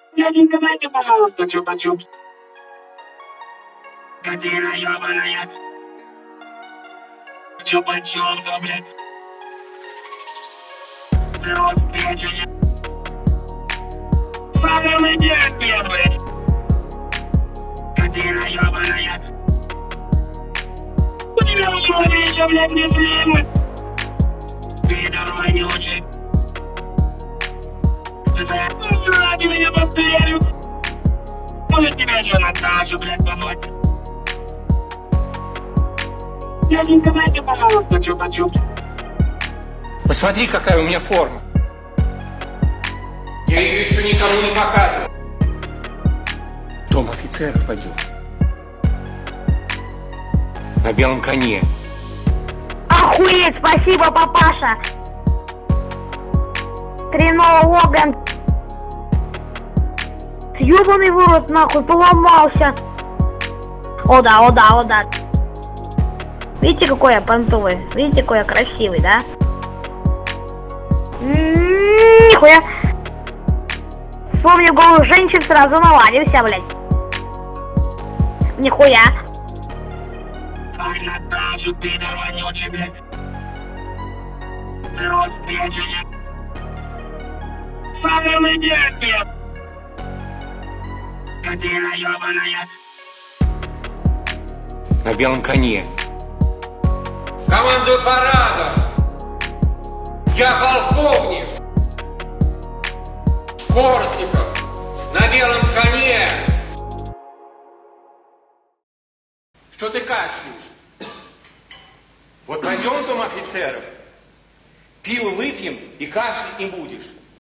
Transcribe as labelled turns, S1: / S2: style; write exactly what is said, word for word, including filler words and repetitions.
S1: Дяденька, дайте, пожалуйста, чупа-чупс. Катина ёбаная. Чупа-чупс, блядь. Розпечение. Самый дядя, блядь. Катина ёбаная. У тебя у человека, блядь, не племя. Ты дорогой не учи. Ну, ради меня повторю. Может, тебя еще Наташу, блядь, помочь? Дяденька, дайте, пожалуйста, чупа-чупс.
S2: Посмотри, какая у меня форма. Я ее еще никому не показывал. Дом офицеров пойдем. На белом коне.
S3: Охуеть, спасибо, папаша. Хреново Логан. Ёбаный в рот, нахуй, поломался. О да, о да, о да. Видите, какой я понтовый? Видите, какой я красивый, да? М-м-м, нихуя. Вспомнил голых женщин, сразу наладился, блядь. Нихуя.
S1: Ай, Наташу, ты дорогой, блядь. Розпечение. Самый дядя. Катина ёбаная.
S2: На белом коне. Командую парадом. Я полковник. Кортиков. На белом коне. Что ты кашляешь? Вот пойдем в дом офицеров. Пиво выпьем и кашлять не будешь.